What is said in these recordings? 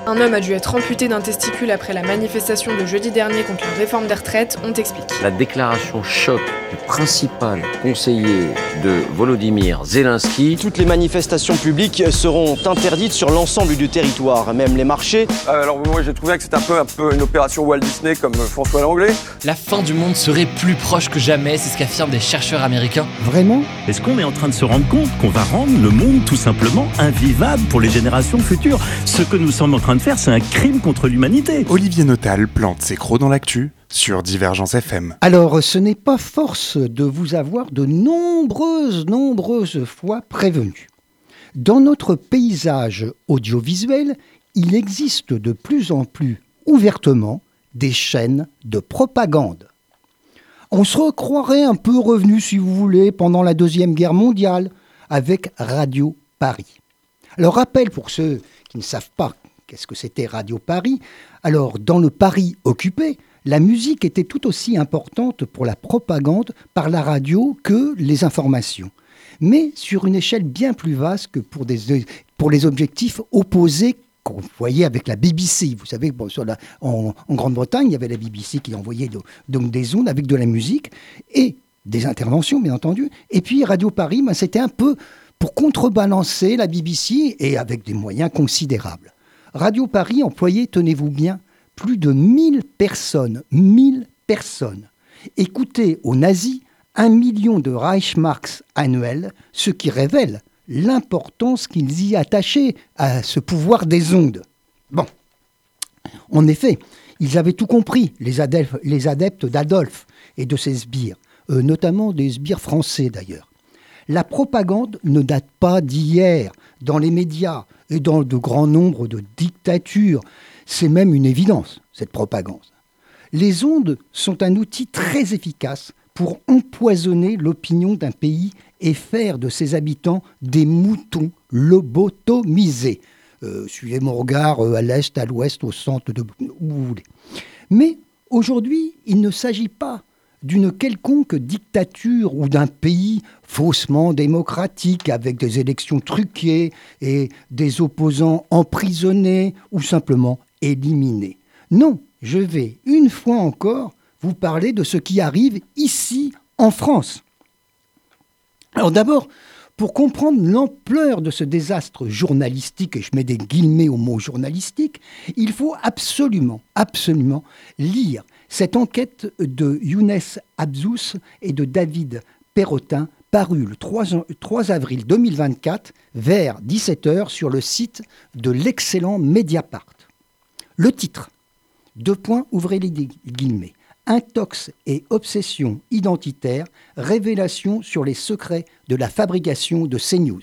Un homme a dû être amputé d'un testicule après la manifestation de jeudi dernier contre la réforme des retraites, on t'explique. La déclaration choc du principal conseiller de Volodymyr Zelensky. Toutes les manifestations publiques seront interdites sur l'ensemble du territoire, même les marchés. Alors moi j'ai trouvé que c'était un peu une opération Walt Disney comme François Langlais. La fin du monde serait plus proche que jamais, c'est ce qu'affirment des chercheurs américains. Vraiment ? Est-ce qu'on est en train de se rendre compte qu'on va rendre le monde tout simplement invivable pour les générations futures ? Ce que nous sommes en train de faire, c'est un crime contre l'humanité. Olivier Notal plante ses crocs dans l'actu sur Divergence FM. Alors, ce n'est pas force de vous avoir de nombreuses fois prévenu. Dans notre paysage audiovisuel, il existe de plus en plus ouvertement des chaînes de propagande. On se recroirait un peu revenu, si vous voulez, pendant la Deuxième Guerre mondiale, avec Radio Paris. Alors, rappel pour ceux qui ne savent pas qu'est-ce que c'était Radio Paris. Alors, dans le Paris occupé, la musique était tout aussi importante pour la propagande par la radio que les informations. Mais sur une échelle bien plus vaste que pour les objectifs opposés qu'on voyait avec la BBC. Vous savez, en Grande-Bretagne, il y avait la BBC qui envoyait donc des ondes avec de la musique et des interventions, bien entendu. Et puis Radio Paris, c'était un peu pour contrebalancer la BBC et avec des moyens considérables. Radio Paris employait, tenez-vous bien, plus de 1000 personnes. 1000 personnes. Écoutez aux nazis 1 million de Reichsmarks annuels, ce qui révèle l'importance qu'ils y attachaient à ce pouvoir des ondes. Bon, en effet, ils avaient tout compris, les adeptes d'Adolphe et de ses sbires, notamment des sbires français d'ailleurs. La propagande ne date pas d'hier. Dans les médias et dans de grands nombres de dictatures, c'est même une évidence, cette propagande. Les ondes sont un outil très efficace pour empoisonner l'opinion d'un pays et faire de ses habitants des moutons lobotomisés. Suivez mon regard à l'est, à l'ouest, au centre, où vous voulez. Mais aujourd'hui, il ne s'agit pas d'une quelconque dictature ou d'un pays faussement démocratique avec des élections truquées et des opposants emprisonnés ou simplement éliminés. Non, je vais une fois encore vous parler de ce qui arrive ici en France. Alors d'abord, pour comprendre l'ampleur de ce désastre journalistique, et je mets des guillemets au mot journalistique, il faut absolument lire cette enquête de Younes Abzous et de David Perrotin, parue le 3 avril 2024 vers 17h sur le site de l'excellent Mediapart. Le titre, ouvrez les guillemets, Intox et obsession identitaire, révélation sur les secrets de la fabrication de CNews.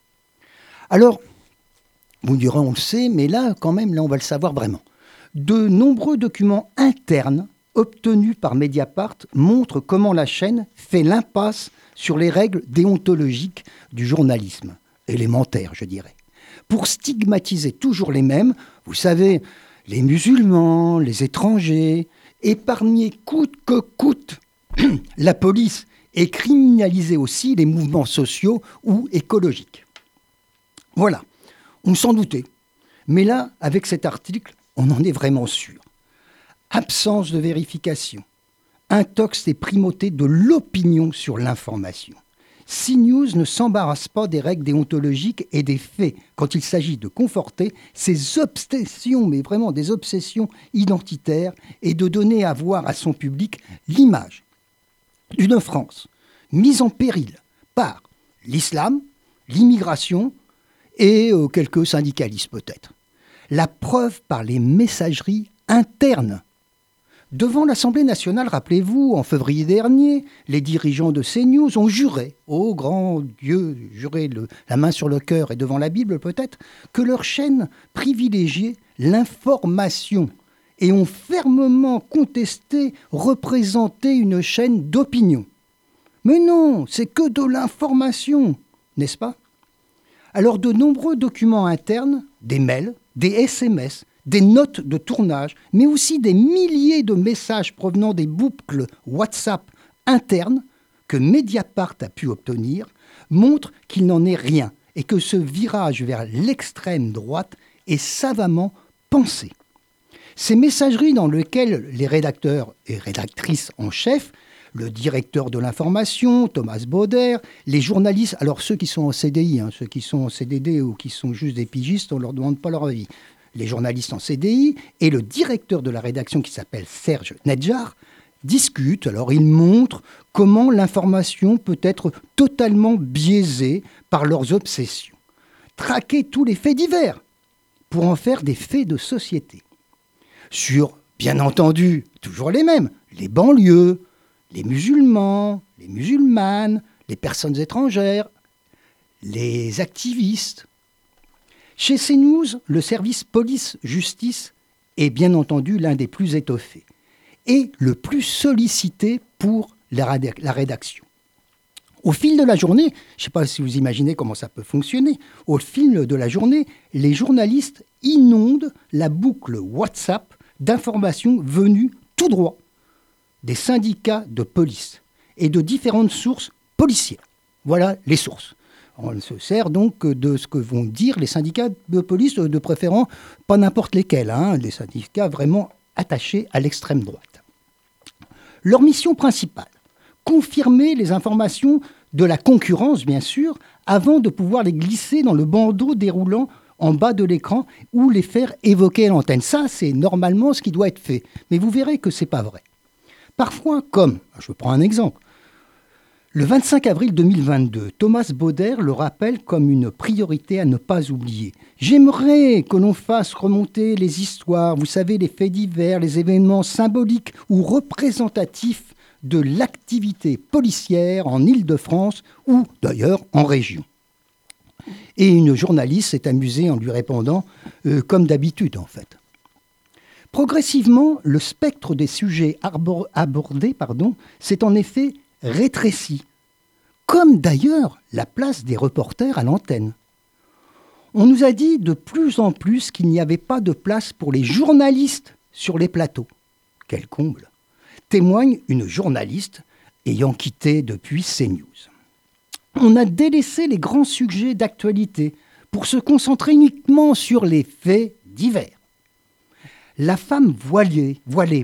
Alors, vous me direz, on le sait, mais là, quand même, on va le savoir vraiment. De nombreux documents internes obtenus par Mediapart montrent comment la chaîne fait l'impasse sur les règles déontologiques du journalisme, élémentaire, je dirais, pour stigmatiser toujours les mêmes, vous savez, les musulmans, les étrangers, épargner coûte que coûte la police et criminaliser aussi les mouvements sociaux ou écologiques. Voilà, on s'en doutait. Mais là, avec cet article, on en est vraiment sûr. Absence de vérification, intox et primauté de l'opinion sur l'information. CNews ne s'embarrasse pas des règles déontologiques et des faits quand il s'agit de conforter ses obsessions, mais vraiment des obsessions identitaires, et de donner à voir à son public l'image d'une France mise en péril par l'islam, l'immigration et quelques syndicalistes peut-être. La preuve par les messageries internes. Devant l'Assemblée nationale, rappelez-vous, en février dernier, les dirigeants de CNews ont juré, ô grand Dieu, juré la main sur le cœur et devant la Bible peut-être, que leur chaîne privilégiait l'information et ont fermement contesté représenter une chaîne d'opinion. Mais non, c'est que de l'information, n'est-ce pas ? Alors de nombreux documents internes, des mails, des SMS, des notes de tournage, mais aussi des milliers de messages provenant des boucles WhatsApp internes que Mediapart a pu obtenir, montrent qu'il n'en est rien et que ce virage vers l'extrême droite est savamment pensée. Ces messageries dans lesquelles les rédacteurs et rédactrices en chef, le directeur de l'information, Thomas Bauder, les journalistes, alors ceux qui sont en CDI, ceux qui sont en CDD ou qui sont juste des pigistes, on ne leur demande pas leur avis. Les journalistes en CDI et le directeur de la rédaction qui s'appelle Serge Nedjar discutent. Alors ils montrent comment l'information peut être totalement biaisée par leurs obsessions. Traquer tous les faits divers pour en faire des faits de société. Sur, bien entendu, toujours les mêmes, les banlieues, les musulmans, les musulmanes, les personnes étrangères, les activistes. Chez CNews, le service police-justice est bien entendu l'un des plus étoffés et le plus sollicité pour la rédaction. Au fil de la journée, je ne sais pas si vous imaginez comment ça peut fonctionner, au fil de la journée, les journalistes inondent la boucle WhatsApp d'informations venues tout droit des syndicats de police et de différentes sources policières. Voilà les sources. On se sert donc de ce que vont dire les syndicats de police, de préférence pas n'importe lesquels, des syndicats vraiment attachés à l'extrême droite. Leur mission principale, confirmer les informations de la concurrence, bien sûr, avant de pouvoir les glisser dans le bandeau déroulant en bas de l'écran ou les faire évoquer à l'antenne. Ça, c'est normalement ce qui doit être fait. Mais vous verrez que ce n'est pas vrai. Parfois, comme, je prends un exemple, le 25 avril 2022, Thomas Bauder le rappelle comme une priorité à ne pas oublier. J'aimerais que l'on fasse remonter les histoires, vous savez, les faits divers, les événements symboliques ou représentatifs de l'activité policière en Île-de-France ou d'ailleurs en région. Et une journaliste s'est amusée en lui répondant comme d'habitude en fait. Progressivement, le spectre des sujets abordés s'est en effet rétréci, comme d'ailleurs la place des reporters à l'antenne. On nous a dit de plus en plus qu'il n'y avait pas de place pour les journalistes sur les plateaux. Quel comble! Témoigne une journaliste ayant quitté depuis CNews. On a délaissé les grands sujets d'actualité pour se concentrer uniquement sur les faits divers. La femme voilée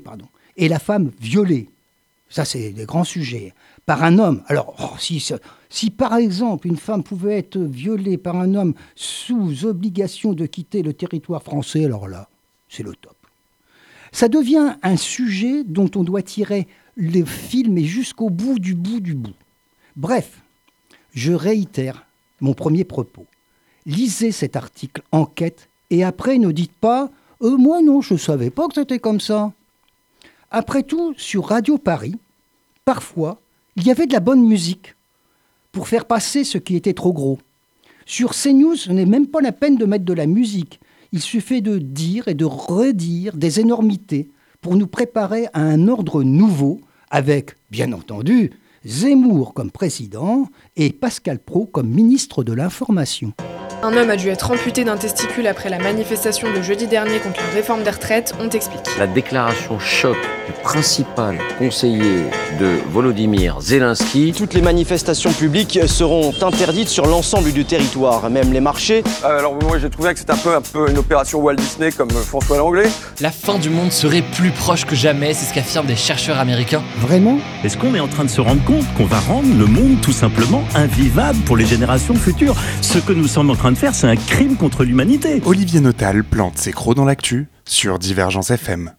et la femme violée, ça c'est des grands sujets, par un homme. Alors, si par exemple une femme pouvait être violée par un homme sous obligation de quitter le territoire français, alors là, c'est le top. Ça devient un sujet dont on doit tirer le fil, mais jusqu'au bout du bout du bout. Bref, je réitère mon premier propos. Lisez cet article Enquête et après ne dites pas « moi non, je ne savais pas que c'était comme ça ». Après tout, sur Radio Paris, parfois, il y avait de la bonne musique pour faire passer ce qui était trop gros. Sur CNews, ce n'est même pas la peine de mettre de la musique. Il suffit de dire et de redire des énormités pour nous préparer à un ordre nouveau avec, bien entendu, Zemmour comme président et Pascal Praud comme ministre de l'Information. Un homme a dû être amputé d'un testicule après la manifestation de jeudi dernier contre la réforme des retraites, on t'explique. La déclaration choc du principal conseiller de Volodymyr Zelensky. Toutes les manifestations publiques seront interdites sur l'ensemble du territoire, même les marchés. Alors moi j'ai trouvé que c'était un peu une opération Walt Disney comme François Langlais. La fin du monde serait plus proche que jamais, c'est ce qu'affirment des chercheurs américains. Vraiment ? Est-ce qu'on est en train de se rendre compte qu'on va rendre le monde tout simplement invivable pour les générations futures ? Ce que nous sommes en train de faire, c'est un crime contre l'humanité. Olivier Notal plante ses crocs dans l'actu sur Divergence FM.